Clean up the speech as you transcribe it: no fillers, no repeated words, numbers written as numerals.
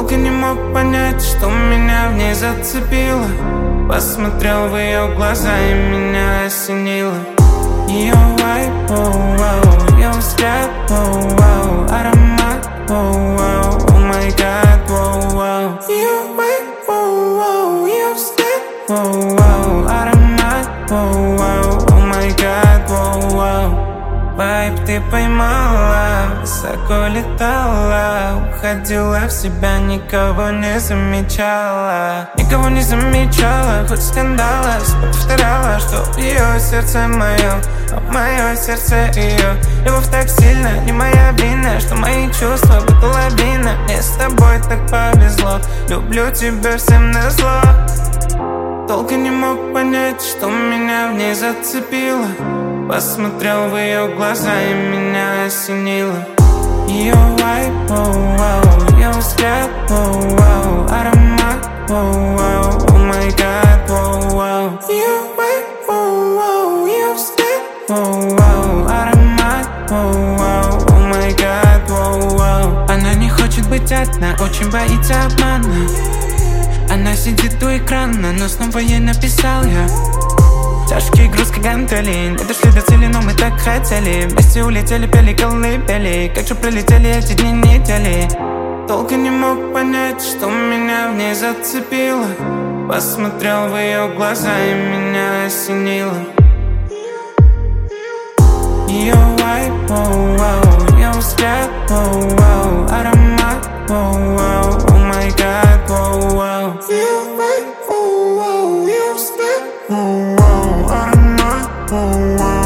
Долго не мог понять, что меня в ней зацепило. Посмотрел в ее глаза и меня осенило. Ее вайб, оу-оу, ее взгляд, оу-оу, аромат, оу-оу, о май гад, оу-оу. Ее вайб, оу-оу, ее взгляд, оу-оу, аромат, оу-оу, о май гад, оу-оу. Вайб ты поймала, высоко летала, уходила в себя, никого не замечала. Никого не замечала, хоть скандала, повторяла, что ее сердце мое, а мое сердце ее. Любовь так сильно, не моя вина, что мои чувства будто лавина. Мне с тобой так повезло, люблю тебя всем назло. Долго не мог понять, что меня в ней зацепило. Посмотрел в ее глаза и меня осенило. Ее вайб, оу-оу, ее взгляд, оу-оу, аромат, оу-оу, о май гад, оу-оу. Ее вайб, оу-оу, ее взгляд, оу-оу, аромат, оу-оу, о май гад, оу-оу. Она не хочет быть одна, очень боится обмана. Она сидит у экрана, но снова ей написал я. Тяжкие груз как гантели, не дошли до цели, но мы так хотели. Вместе улетели, пели колыбели, как же пролетели эти дни, недели. Долго не мог понять, что меня в ней зацепило. Посмотрел в ее глаза и меня осенило. Ее вайб, оу-оу, ее взгляд, оу-оу, аромат, оу-оу, о май гад, оу-оу. Ее вайб, оу-оу, ее взгляд, оу-оу, аромат, оу-оу.